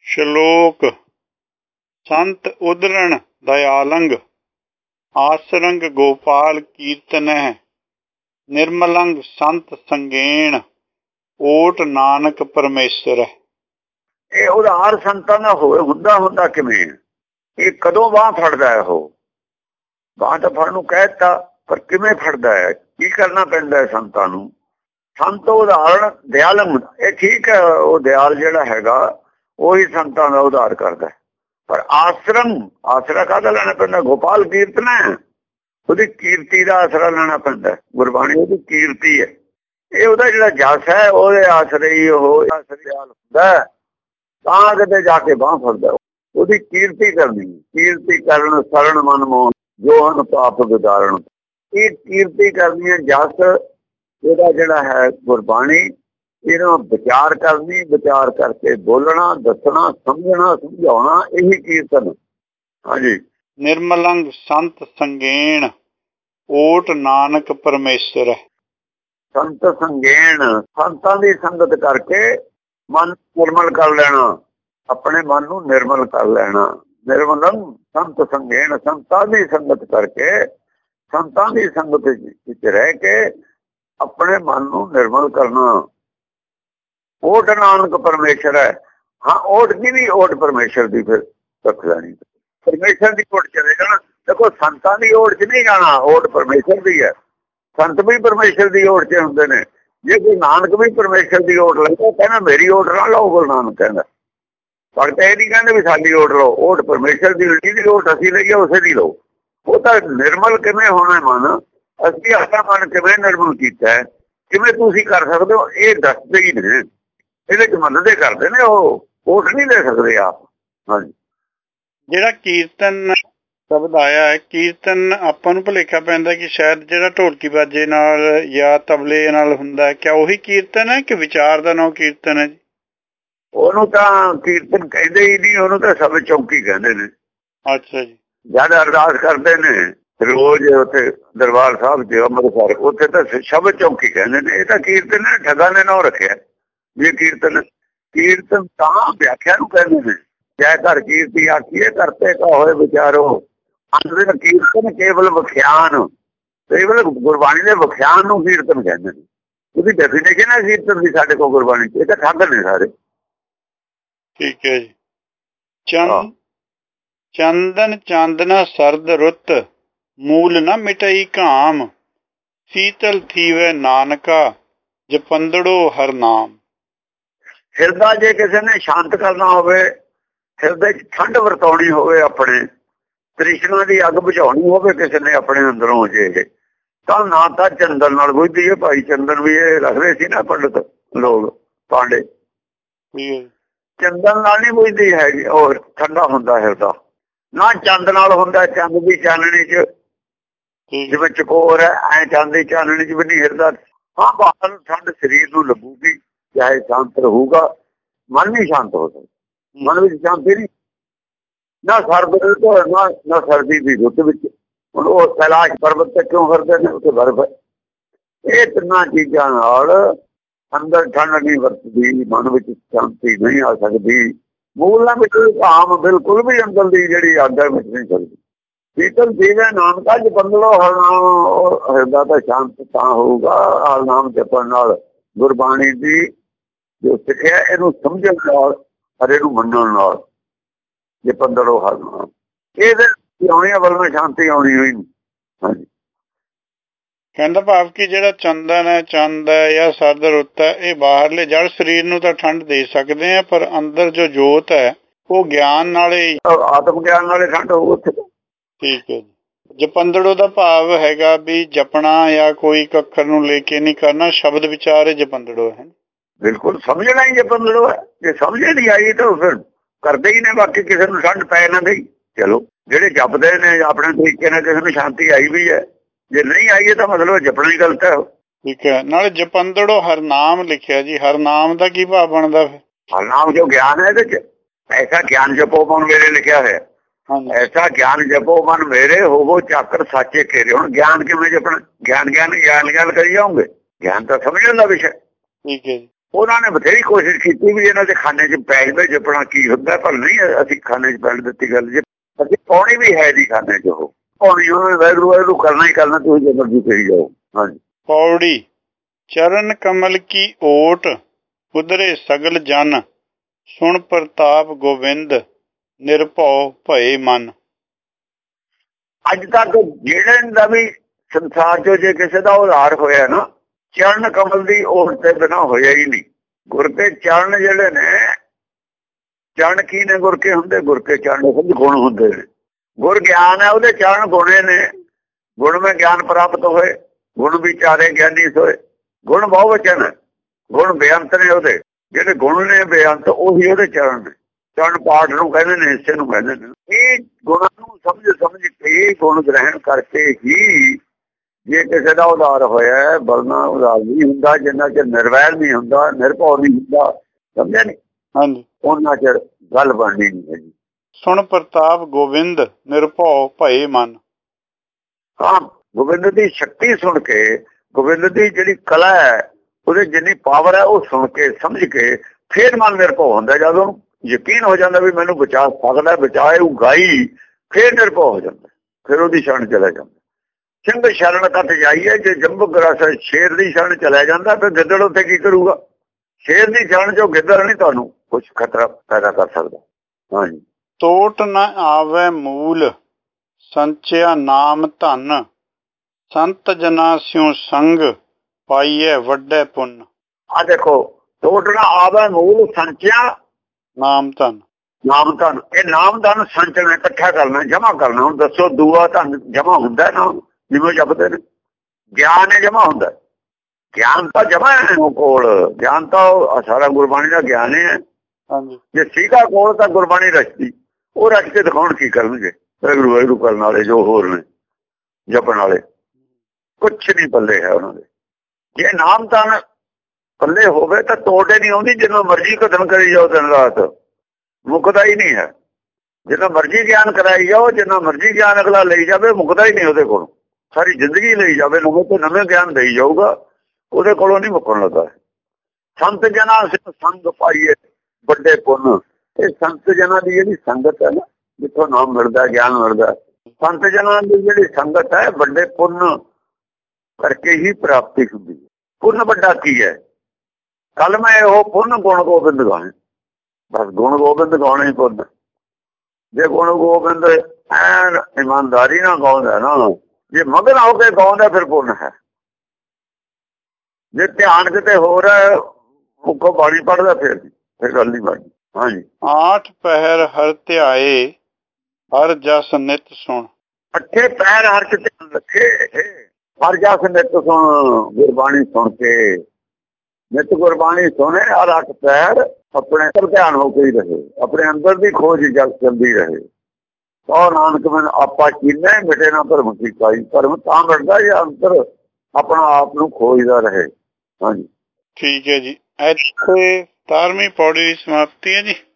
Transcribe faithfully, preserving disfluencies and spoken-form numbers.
ਸ਼ਲੋਕ। ਸੰਤ ਉਦਰਣ ਦਇਆਲੰਗ, ਆਸਰੰਗ ਗੋਪਾਲ ਕੀਰਤਨਹਿ। ਨਿਰਮਲੰਗ ਸੰਤ ਸੰਗੇਣ, ਓਟ ਨਾਨਕ ਪਰਮੇਸ਼ਰ। ਇਹ ਉਧਾਰ ਸੰਤਾਂ ਦਾ ਹੋਵੇ ਹੁੰਦਾ ਹੁੰਦਾ ਕਿਵੇਂ? ਇਹ ਕਦੋਂ ਬਾਂਹ ਫੜਦਾ ਹੈ? ਉਹ ਬਾਂਹ ਤਾਂ ਫੜਨ ਨੂੰ ਕਹਿ ਦਿੱਤਾ, ਪਰ ਕਿਵੇਂ ਫੜਦਾ ਹੈ? ਕੀ ਕਰਨਾ ਪੈਂਦਾ ਹੈ ਸੰਤਾਂ ਨੂੰ? ਸੰਤ ਉਦਾਹਰਣ ਦਿਆਲੰਗ, ਇਹ ਠੀਕ ਹੈ, ਉਹ ਦਿਆਲ ਜਿਹੜਾ ਹੈਗਾ ਉਹੀ ਸੰਤਾਂ ਦਾ ਉਧਾਰ ਕਰਦਾ। ਪਰ ਆਸਰਮ, ਆਸਰਾ ਕਾਹਦਾ ਲੈਣਾ ਪੈਂਦਾ? ਗੋਪਾਲ ਕੀਰਤਨ ਹੈ, ਉਹਦੀ ਕੀਰਤੀ ਦਾ ਆਸਰਾ ਲੈਣਾ ਪੈਂਦਾ। ਗੁਰਬਾਣੀ ਉਹਦੀ ਕੀਰਤੀ ਹੈ, ਇਹ ਉਹਦਾ ਜਿਹੜਾ ਜਸ ਹੈ ਉਹਦੇ ਆਸਰੇ ਹੀ ਉਹ ਦਿਆਲ ਹੁੰਦਾ। ਤਾਂ ਕਿਤੇ ਜਾ ਕੇ ਬਾਂਹ ਫੜਦਾ, ਉਹਦੀ ਕੀਰਤੀ ਕਰਨੀ। ਕੀਰਤੀ ਕਰਨ ਸਰਣ ਮਨ ਮੋਹਨ, ਜੋ ਹਨ ਪਾਪ ਵਿਦਾਰਨ। ਇਹ ਕੀਰਤੀ ਕਰਨੀ ਹੈ, ਜਸ ਇਹਦਾ ਜਿਹੜਾ ਹੈ ਗੁਰਬਾਣੀ, ਇਹਨੂੰ ਵਿਚਾਰ ਕਰਨੀ, ਵਿਚਾਰ ਕਰਕੇ ਬੋਲਣਾ, ਦੱਸਣਾ, ਸਮਝਣਾ, ਸਮਝਾਉਣਾ, ਇਹੀ ਕੀਰਤਨ। ਹਾਂਜੀ। ਨਿਰਮਲੰਗ ਸੰਤ ਸੰਗੇਣ, ਓਟ ਨਾਨਕ ਪਰਮੇਸ਼ਰ। ਸੰਤ ਸੰਗੇਣ, ਸੰਤਾਂ ਦੀ ਸੰਗਤ ਕਰਕੇ ਮਨ ਨਿਰਮਲ ਕਰ ਲੈਣਾ, ਆਪਣੇ ਮਨ ਨੂੰ ਨਿਰਮਲ ਕਰ ਲੈਣਾ। ਨਿਰਮਲੰ ਸੰਤ ਸੰਗੇਣ, ਸੰਤਾਂ ਦੀ ਸੰਗਤ ਕਰਕੇ, ਸੰਤਾਂ ਦੀ ਸੰਗਤ ਵਿੱਚ ਰਹਿ ਕੇ ਆਪਣੇ ਮਨ ਨੂੰ ਨਿਰਮਲ ਕਰਨਾ। ਓਟ ਨਾਨਕ ਪਰਮੇਸ਼ਰ ਹੈ। ਹਾਂ, ਓਟ ਦੀ ਵੀ ਓਟ ਪਰਮੇਸ਼ਰ ਦੀ ਫਿਰ ਰੱਖ ਲੈਣੀ, ਪਰਮੇਸ਼ਰ ਦੀ ਓਟ ਚਲੇ ਜਾਣਾ। ਦੇਖੋ, ਸੰਤਾਂ ਦੀ ਓਟ ਚ ਨਹੀਂ ਜਾਣਾ, ਓਟ ਪਰਮੇਸ਼ਰ ਦੀ ਹੈ। ਸੰਤ ਵੀ ਪਰਮੇਸ਼ਰ ਦੀ ਓਟ ਚ ਹੁੰਦੇ ਨੇ। ਜੇ ਕੋਈ ਨਾਨਕ ਵੀ ਪਰਮੇਸ਼ਰ ਦੀ ਓਟ ਲੈਂਦਾ, ਕਹਿੰਦਾ ਮੇਰੀ ਓਟ ਨਾ ਲਓ। ਗੁਰੂ ਨਾਨਕ ਕਹਿੰਦਾ, ਭਗਤ ਇਹ ਨਹੀਂ ਕਹਿੰਦੇ ਵੀ ਸਾਡੀ ਓਟ ਲਓ, ਓਟ ਪਰਮੇਸ਼ਰ ਦੀ, ਜਿਹਦੀ ਓਟ ਅਸੀਂ ਲਈਏ ਉਸੇ ਦੀ ਲਓ। ਉਹ ਤਾਂ ਨਿਰਮਲ ਕਿਵੇਂ ਹੋਣਾ ਮਨ? ਅਸੀਂ ਆਪਣਾ ਮਨ ਕਿਵੇਂ ਨਿਰਮਲ ਕੀਤਾ, ਕਿਵੇਂ ਤੁਸੀਂ ਕਰ ਸਕਦੇ ਹੋ? ਇਹ ਦੱਸਦੇ ਹੀ ਨੇ, ਇਹਦੇ ਚ ਮੰਨਦੇ ਕਰਦੇ ਨੇ, ਉਹ ਓਟ ਨਹੀਂ ਲੈ ਸਕਦੇ ਆਪ। ਹਾਂਜੀ। ਜਿਹੜਾ ਕੀਰਤਨ ਸ਼ਬਦ ਆਇਆ ਹੈ, ਕੀਰਤਨ ਆਪਾਂ ਨੂੰ ਭੁਲੇਖਾ ਪੈਂਦਾ ਕਿ ਸ਼ਾਇਦ ਜਿਹੜਾ ਢੋਲਕੀ ਬਾਜੇ ਨਾਲ ਜਾਂ ਤਬਲੇ ਨਾਲ ਹੁੰਦਾ, ਕਿਆ ਉਹੀ ਕੀਰਤਨ ਹੈ ਕਿ ਵਿਚਾਰ ਦਾ ਨਾਂ ਕੀਰਤਨ ਹੈ ਜੀ? ਉਹਨੂੰ ਤਾਂ ਕੀਰਤਨ ਕਹਿੰਦੇ ਹੀ ਨਹੀਂ, ਉਹਨੂੰ ਤਾਂ ਸ਼ਬਦ ਚੌਕੀ ਕਹਿੰਦੇ ਨੇ। ਅੱਛਾ ਜੀ। ਜਦ ਅਰਦਾਸ ਕਰਦੇ ਨੇ ਰੋਜ਼ ਉੱਥੇ ਦਰਬਾਰ ਸਾਹਿਬ ਚ ਅੰਮ੍ਰਿਤਸਰ, ਉੱਥੇ ਤਾਂ ਸ਼ਬਦ ਚੌਕੀ ਕਹਿੰਦੇ ਨੇ। ਇਹ ਤਾਂ ਕੀਰਤਨ ਨੇ ਠੱਗਾਂ ਨੇ ਨਾਂ ਰੱਖਿਆ ਵੀ ਕੀਰਤਨ। ਕੀਰਤਨ ਤਾਂ ਵਿਆਖਿਆ ਨੂੰ ਕਹਿੰਦੇ ਨੇ, ਜੈ ਘਰ ਕੀਰਤੀ ਆਖੀਏ ਕਰਤੇ ਕਾ ਹੋਏ ਵਿਚਾਰੋ। ਅੰਦਰ ਕੀਰਤਨ ਕੇਵਲ ਵਿਖਿਆਨ, ਕੇਵਲ ਗੁਰਬਾਣੀ ਦੇ ਵਿਖਿਆਨ ਨੂੰ ਕੀਰਤਨ ਕਹਿੰਦੇ ਨੇ। ਉਹਦੀ ਡੈਫੀਨੇਸ਼ਨ ਹੈ ਕੀਰਤਨ ਦੀ ਸਾਡੇ ਕੋਲ ਗੁਰਬਾਣੀ ਚ। ਇਹ ਤਾਂ ਠੱਗ ਨੇ ਸਾਰੇ। ਠੀਕ ਹੈ ਜੀ। ਚੰਦ ਚੰਦਨ ਚਾਂਦਨਾ ਸਰਦ ਰੁੱਤ, ਮੂਲ ਨਾ ਮਿਟਈ ਘਾਮ। ਸੀਤਲ ਥੀਵੇ ਨਾਨਕਾ, ਜਪੰਦੜੋ ਹਰ ਨਾਮ। ਹਿਰਦਾ ਜੇ ਕਿਸੇ ਨੇ ਸ਼ਾਂਤ ਕਰਨਾ ਹੋਵੇ, ਹਿਰਦੇ ਚ ਠੰਡ ਵਰਤਾਉਣੀ ਹੋਵੇ, ਆਪਣੇ ਤ੍ਰਿਸ਼ਨਾ ਦੀ ਅੱਗ ਬੁਝਾਉਣੀ ਹੋਵੇ ਕਿਸੇ ਨੇ ਆਪਣੇ ਅੰਦਰੋਂ, ਜੇ ਤਾਂ ਨਾ ਤਾਂ ਚੰਦਨ ਨਾਲ ਬੁਝਦੀ ਹੈ। ਭਾਈ ਚੰਦਨ ਵੀ ਇਹ ਰੱਖਦੇ ਸੀ ਨਾ ਪੰਡਤ ਲੋਕ, ਪਾਂਡੇ। ਚੰਦਨ ਨਾਲ ਨਹੀਂ ਬੁਝਦੀ ਹੈਗੀ, ਉਹ ਠੰਡਾ ਹੁੰਦਾ ਹਿਰਦਾ। ਨਾ ਚੰਦ ਨਾਲ ਹੁੰਦਾ, ਚੰਦ ਦੀ ਚਾਨਣੀ ਚ ਜਿਵੇਂ ਚਕੋਰ ਹੈ, ਐ ਚੰਦ ਦੀ ਚਾਨਣੀ ਚ ਵੀ ਨਹੀਂ ਹਿਰਦਾ। ਹਾਂ, ਬਾਹਰ ਨੂੰ ਠੰਡ ਸਰੀਰ ਨੂੰ ਲੱਗੂਗੀ, ਚਾਹੇ ਸ਼ਾਂਤ ਰਹੂਗਾ, ਮਨ ਨਹੀਂ ਸ਼ਾਂਤ ਹੋ ਸਕਦਾ। ਮਨ ਵਿੱਚ ਸ਼ਾਂਤੀ ਨਹੀਂ, ਨਾ ਸਰਦ ਨਾ ਨਾ ਸਰਦੀ ਦੀ ਰੁੱਤ ਵਿੱਚ। ਹੁਣ ਉਹ ਕੈਲਾਸ਼ ਪਰਬਤ ਤੇ ਕਿਉਂ ਫਿਰਦੇ ਨੇ? ਉੱਥੇ ਬਰਫ਼ ਹੈ। ਇਹ ਤਿੰਨਾਂ ਚੀਜ਼ਾਂ ਨਾਲ ਅੰਦਰ ਠੰਡ ਨਹੀਂ ਵਰਤਦੀ, ਮਨ ਵਿੱਚ ਸ਼ਾਂਤੀ ਨਹੀਂ ਆ ਸਕਦੀ। ਮੂਲ ਨਾ ਮਿਟੇ ਘਾਮ, ਬਿਲਕੁਲ ਵੀ ਅੰਦਰ ਦੀ ਜਿਹੜੀ ਅੱਗ ਹੈ ਮਿਟ ਨਹੀਂ ਸਕਦੀ। ਸੀਤਲ ਜੀਵੇ ਨਾਨਕਾ, ਜਪੰਦੜੋ ਹਰ ਨਾਮ। ਹਿਰਦਾ ਤਾਂ ਸ਼ਾਂਤ ਤਾਂ ਹੋਊਗਾ ਹਰ ਨਾਮ ਜਪਣ ਨਾਲ। ਗੁਰਬਾਣੀ ਦੀ ਜੋ ਸਿੱਖਿਆ ਇਹਨੂੰ ਸਮਝਣ ਨਾਲ, ਹਰੇ ਨੂੰ ਮੰਨਣ ਨਾਲ, ਜਪੰਦੜੋ ਹਰ ਨਾਮ। ਇਹਦੇ ਆਉਣੀ ਵੱਲੋਂ ਸ਼ਾਂਤੀ ਆਉਣੀ ਹੋਈ। ਹਾਂਜੀ। ਕਹਿੰਦਾ ਭਾਵ ਕਿ ਜਿਹੜਾ ਚੰਦਨ ਹੈ, ਚੰਦ ਹੈ ਜਾਂ ਸਰਦ ਰੁੱਤ ਹੈ, ਇਹ ਬਾਹਰਲੇ ਜੜ ਸਰੀਰ ਨੂੰ ਤਾਂ ਠੰਡ ਦੇ ਸਕਦੇ ਆ, ਪਰ ਅੰਦਰ ਜੋ ਜੋਤ ਹੈ ਉਹ ਗਿਆਨ ਨਾਲੇ, ਆਤਮ ਗਿਆਨ ਨਾਲੇ ਠੰਡ ਹੋਊ ਉੱਥੇ। ਠੀਕ ਹੈ ਜੀ। ਜਪੰਦੜੋ ਦਾ ਭਾਵ ਹੈਗਾ ਵੀ ਜਪਣਾ ਜਾਂ ਕੋਈ ਇੱਕ ਅੱਖਰ ਨੂੰ ਲੈ ਕੇ ਨਹੀਂ ਕਰਨਾ, ਸ਼ਬਦ ਵਿਚਾਰ ਜਪੰਦੜੋ ਹੈ। ਬਿਲਕੁਲ, ਸਮਝਣਾ ਹੀ ਜਪੰਦੜੋ ਹੈ। ਜੇ ਸਮਝ ਨਹੀਂ ਆਈ ਤਾਂ ਫਿਰ ਕਰਦੇ ਹੀ ਨੇ, ਬਾਕੀ ਕਿਸੇ ਨੂੰ ਠੰਡ ਪੈ ਨਾ ਗਈ। ਚਲੋ, ਜਿਹੜੇ ਜਪਦੇ ਨੇ ਆਪਣੇ ਤਰੀਕੇ ਨਾਲ, ਕਿਸੇ ਨੂੰ ਸ਼ਾਂਤੀ ਆਈ ਵੀ ਹੈ। ਜੇ ਨਹੀਂ ਆਈਏ ਤਾਂ ਮਤਲਬ ਜਪਣਾ ਹੀ ਗਲਤ ਹੈ। ਠੀਕ ਹੈ। ਨਾਲੇ ਜਪੰਦੜੋ ਹਰਨਾਮ ਲਿਖਿਆ ਜੀ, ਹਰਨਾਮ ਦਾ ਕੀ ਭਾਵ ਬਣਦਾ? ਫਿਰ ਹਰਨਾਮ ਜੋ ਗਿਆਨ ਹੈ ਇਹਦੇ ਚ, ਐਸਾ ਗਿਆਨ ਜਪੋ ਮਨ ਮੇਰੇ ਲਿਖਿਆ ਹੋਇਆ। ਐਸਾ ਗਿਆਨ ਜਪੋ ਮਨ ਮੇਰੇ, ਹੋਵੋ ਚਾਕਰ ਸਾਚੇ ਘੇਰੇ। ਹੁਣ ਗਿਆਨ ਕਿਵੇਂ ਜਪਣਾ? ਗਿਆਨ ਗਿਆਨ ਗਿਆਨ ਗਿਆਨ ਕਰੀ ਜਾਓਗੇ? ਗਿਆਨ ਤਾਂ ਸਮਝਣ ਦਾ ਵਿਸ਼ਾ। ਠੀਕ ਹੈ ਜੀ। ਉਹਨਾਂ ਨੇ ਬਥੇਰੀ ਕੋਸ਼ਿਸ਼ ਕੀਤੀ ਵੀ ਇਹਨਾਂ ਦੇ ਖਾਨੇ 'ਚ ਪੈ ਜਾਵੇ ਜਪਣਾ ਕੀ ਹੁੰਦਾ, ਪਰ ਨਹੀਂ ਅਸੀਂ ਖਾਨੇ 'ਚ ਪੈਣ ਦਿੱਤੀ ਗੱਲ। ਜੇ ਅਸੀਂ ਪਾਉਣੀ ਵੀ ਹੈ ਜੀ ਖਾਨੇ 'ਚ, ਉਹ ਪਾਉਣੀ ਉਹਨਾਂ ਵੈਰੂ ਵੈਰੂ ਕਰਨਾ ਹੀ ਕਰਨਾ, ਤੁਸੀਂ ਜੇ ਮਰਜ਼ੀ ਕਰੀ ਜਾਓ। ਹਾਂਜੀ। ਪੌੜੀ ਚਰਨ ਕਮਲ ਕੀ ਓਟ ਉਧਰੇ ਸਗਲ ਜਨ ਸੁਣ ਪ੍ਰਤਾਪ ਗੋਬਿੰਦ ਨਿਰਭਉ ਭਏ ਮਨ। ਅੱਜ ਤੱਕ ਜਿਹੜੇ ਦਾ ਵੀ ਸੰਸਾਰ 'ਚੋਂ ਜੇ ਕਿਸੇ ਦਾ ਉਧਾਰ ਹੋਇਆ ਨਾ, ਚਰਨ ਕਮਲ ਦੀ ਓਟ ਤੇ ਬਿਨਾਂ ਹੋਇਆ ਹੀ ਨਹੀਂ। ਗੁਰ ਕੇ ਚਰਨ ਜਿਹੜੇ ਨੇ, ਚਰਨ ਕੀ ਨੇ? ਗੁਰ ਕੇ ਹੁੰਦੇ, ਗੁਰ ਕੇ ਚਰਨ ਗੁਣ ਹੁੰਦੇ ਨੇ। ਗੁਰ ਗਿਆਨ ਹੈ, ਉਹਦੇ ਚਰਨ ਗੁਣੇ ਨੇ। ਗੁਣ ਮੈਂ ਗਿਆਨ ਪ੍ਰਾਪਤ ਹੋਏ, ਗੁਣ ਵਿਚਾਰੇ ਗਿਆਨੀ ਸੋਏ। ਗੁਣ ਬਹੁ ਵਚਨ ਹੈ, ਗੁਣ ਬੇਅੰਤ ਨੇ ਉਹਦੇ। ਜਿਹੜੇ ਗੁਣ ਨੇ ਬੇਅੰਤ ਉਹੀ ਉਹਦੇ ਚਰਨ ਨੇ। ਚਰਨ ਪਾਠ ਨੂੰ ਕਹਿੰਦੇ ਨੇ, ਹਿੱਸੇ ਨੂੰ ਕਹਿੰਦੇ ਨੇ। ਇਹ ਗੁਣਾਂ ਨੂੰ ਸਮਝ ਸਮਝ ਕੇ, ਗੁਣ ਗ੍ਰਹਿਣ ਕਰਕੇ ਹੀ ਜੇ ਕਿਸੇ ਦਾ ਉਧਾਰ ਹੋਇਆ। ਬਲਨਾ ਉਧਾਰ ਨਹੀਂ ਹੁੰਦਾ ਜਿੰਨਾ ਚਿਰ ਨਿਰਵੈਰ ਨਹੀਂ ਹੁੰਦਾ, ਨਿਰਭਉ ਨਹੀਂ ਹੁੰਦਾ। ਸਮਝਿਆ ਨਹੀਂ? ਹਾਂਜੀ। ਉਹਨਾਂ ਚਿਰ ਗੱਲ ਬਣਨੀ ਨਹੀਂ ਹੈਗੀ। ਸੁਣ ਪ੍ਰਤਾਪ ਗੋਬਿੰਦ ਨਿਰਭਉ ਭਏ ਮਨ। ਹਾਂ, ਗੋਬਿੰਦ ਦੀ ਸ਼ਕਤੀ ਸੁਣ ਕੇ, ਗੋਬਿੰਦ ਦੀ ਜਿਹੜੀ ਕਲਾ ਹੈ, ਉਹਦੇ ਜਿੰਨੀ ਪਾਵਰ ਹੈ, ਉਹ ਸੁਣ ਕੇ ਸਮਝ ਕੇ ਫੇਰ ਮਨ ਨਿਰਭਉ ਹੁੰਦਾ। ਜਦੋਂ ਯਕੀਨ ਹੋ ਜਾਂਦਾ ਵੀ ਮੈਨੂੰ ਬਚਾ ਸਕਦਾ, ਬਚਾਏ ਉਹ ਗਾਈ, ਫੇਰ ਨਿਰਭਉ ਹੋ ਜਾਂਦਾ। ਫਿਰ ਉਹਦੀ ਸ਼ਰਨ ਚਲਾ ਜਾਂਦਾ। ਸਿੰਘ ਸ਼ਰਨ ਕੱਟ ਜਾਈਏ, ਜੇ ਜੰਬੂ ਗਰਾਸ ਸ਼ੇਰ ਦੀ ਸ਼ਰਨ ਚਲਾ ਜਾਂਦਾ, ਫਿਰ ਗਿੱਦੜ ਉੱਥੇ ਕੀ ਕਰੂਗਾ? ਸ਼ੇਰ ਦੀ ਸ਼ਰਨ ਚੋਂ ਗਿੱਦੜ ਨਹੀਂ ਤੁਹਾਨੂੰ ਕੁਛ ਖਤਰਾ ਪੈਦਾ ਕਰ ਸਕਦਾ। ਹਾਂਜੀ। ਟੋਟ ਨ ਆਵੇ ਮੂਲ ਸੰਚਿਆ ਨਾਮ ਧਨ ਸੰਤ ਜਨਾ ਸਿਉ ਸੰਗ ਪਾਈਏ ਵੱਡੇ ਪੁੰਨ। ਆ ਦੇਖੋ, ਟੋਟ ਨ ਆਵੇ ਮੂਲ ਸੰਚਿਆ ਨਾਮ ਧਨ। ਨਾਮ ਧਨ, ਇਹ ਨਾਮ ਧਨ ਸੰਚਣਾ, ਇਕੱਠਾ ਕਰਨਾ, ਜਮਾ ਕਰਨਾ। ਹੁਣ ਦੱਸੋ, ਦੂਆ ਧਨ ਜਮਾ ਹੁੰਦਾ ਨਾ? ਜਿਵੇਂ ਜਪਦੇ ਨੇ। ਗਿਆਨ ਹੈ ਜਮਾ ਹੁੰਦਾ। ਗਿਆਨ ਤਾਂ ਜਮਾ ਹੈ ਉਹ ਕੋਲ। ਗਿਆਨ ਤਾਂ ਸਾਰਾ ਗੁਰਬਾਣੀ ਦਾ ਗਿਆਨ ਹੈ। ਹਾਂਜੀ। ਜੇ ਸੀਗਾ ਕੋਲ ਤਾਂ ਗੁਰਬਾਣੀ ਰਚਦੀ। ਉਹ ਰਚ ਕੇ ਦਿਖਾਉਣ ਕੀ ਕਰਨਗੇ? ਵਾਹਿਗੁਰੂ ਵਾਹਿਗੁਰੂ ਕਰਨ ਵਾਲੇ ਜੋ ਹੋਰ ਨੇ ਜਪਣ ਵਾਲੇ, ਕੁਛ ਨਹੀਂ ਪੱਲੇ ਹੈ ਉਹਨਾਂ ਦੇ। ਜੇ ਨਾਮ ਧਨ ਪੱਲੇ ਹੋਵੇ ਤਾਂ ਤੋੜੇ ਨਹੀਂ ਆਉਂਦੀ। ਜਿੰਨਾ ਮਰਜ਼ੀ ਕਥਨ ਕਰੀ ਜਾਓ ਦਿਨ ਰਾਤ, ਮੁੱਕਦਾ ਹੀ ਨਹੀਂ ਹੈ। ਜਿੰਨਾ ਮਰਜ਼ੀ ਗਿਆਨ ਕਰਾਈ ਜਾਓ, ਜਿੰਨਾ ਮਰਜ਼ੀ ਗਿਆਨ ਅਗਲਾ ਲਈ ਜਾਵੇ, ਮੁੱਕਦਾ ਹੀ ਨਹੀਂ ਉਹਦੇ ਕੋਲ। ਸਾਰੀ ਜ਼ਿੰਦਗੀ ਲਈ ਜਾਵੇ, ਨਵੇਂ ਤੋਂ ਨਵੇਂ ਗਿਆਨ ਦੇਈ ਜਾਊਗਾ, ਉਹਦੇ ਕੋਲੋਂ ਨਹੀਂ ਮੁੱਕਣ ਲੱਗਾ। ਸੰਤ ਜਨਾਂ ਸੰਗ ਪਾਈਏ ਵੱਡੇ ਪੁੰਨ। ਇਹ ਸੰਤ ਜਨਾਂ ਦੀ ਜਿਹੜੀ ਸੰਗਤ ਹੈ ਨਾ, ਜਿੱਥੋਂ ਨਾਮ ਮਿਲਦਾ, ਗਿਆਨ ਮਿਲਦਾ, ਸੰਤ ਜਨਾਂ ਦੀ ਜਿਹੜੀ ਸੰਗਤ ਹੈ, ਵੱਡੇ ਪੁੰਨ ਕਰਕੇ ਹੀ ਪ੍ਰਾਪਤੀ ਹੁੰਦੀ ਹੈ। ਪੁੰਨ ਵੱਡਾ ਕੀ ਹੈ? ਕੱਲ ਮੈਂ ਉਹ ਪੁੰਨ ਗੁਣ ਗੋਬਿੰਦ ਗਾਣੇ, ਬਸ ਗੁਣ ਗੋਬਿੰਦ ਗਾਉਣੇ ਹੀ ਪੁੰਨ। ਜੇ ਗੁਣ ਗੋਬਿੰਦ ਐਨ ਇਮਾਨਦਾਰੀ ਨਾਲ ਗਾਉਂਦਾ ਨਾ, ਜੇ ਮਗਨ ਹੋ ਕੇ ਗਾਉਂਦਾ, ਫਿਰ ਪੁੰਨ ਹੈ। ਜੇ ਧਿਆਨ ਕਿਤੇ ਹੋਰ ਹੈ, ਮੁੱਖੋਂ ਬਾਣੀ ਪੜ੍ਹਦਾ, ਫਿਰ ਫਿਰ ਗੱਲ ਨਹੀਂ ਬਣਦੀ। ਹਾਂਜੀ। ਆਠ ਪਹਿਰ ਹਰ ਧਿਆਏ ਹਰ ਜਸ ਨਿਤ ਸੁਣ। ਅੱਠੇ ਪੈਰ ਹਰ ਚ ਧਿਆਨ ਰੱਖੇ, ਹਰ ਜਸ ਨਿਤ ਸੁਣ। ਗੁਰਬਾਣੀ ਸੁਣ ਕੇ, ਨਿਤ ਗੁਰਬਾਣੀ ਸੁਣੇ, ਹਰ ਅੱਠ ਪੈਰ ਆਪਣੇ ਅੰਦਰ ਧਿਆਨ ਹੋ ਕੇ ਹੀ ਰਹੇ। ਆਪਣੇ ਅੰਦਰ ਦੀ ਖੋਜ ਜਗ ਚੱਲਦੀ ਰਹੇ। ਸੋ ਨਾਨਕ ਮਨ ਆਪਾ ਚੀਨੇ ਮਿਟੇ ਨਾ ਭਰਮ ਕੀ ਕਾਈ। ਭਰਮ ਤਾਂ ਮਿਟਦਾ ਜੇ ਅੰਦਰ ਆਪਣਾ ਆਪ ਨੂੰ ਖੋਜਦਾ ਰਹੇ। ਹਾਂਜੀ। ਠੀਕ ਹੈ ਜੀ। ਇੱਥੇ ਸਤਾਰਵੀਂ ਪੌੜੀ ਦੀ ਸਮਾਪਤੀ ਹੈ ਜੀ।